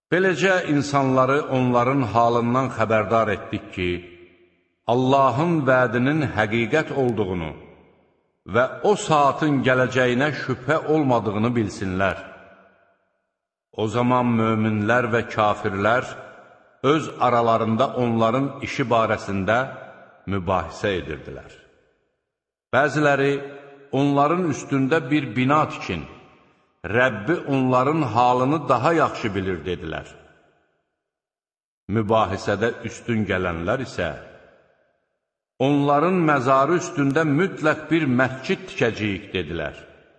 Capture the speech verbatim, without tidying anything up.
Beləcə insanları onların halından xəbərdar etdik ki, Allahın vədinin həqiqət olduğunu və o saatın gələcəyinə şübhə olmadığını bilsinlər. O zaman möminlər və kafirlər öz aralarında onların işi barəsində mübahisə edirdilər. Bəziləri onların üstündə bir bina tikin, Rəbbi onların halını daha yaxşı bilir, dedilər. Mübahisədə üstün gələnlər isə, onların məzarı üstündə mütləq bir məscid tikəcəyik, dedilər.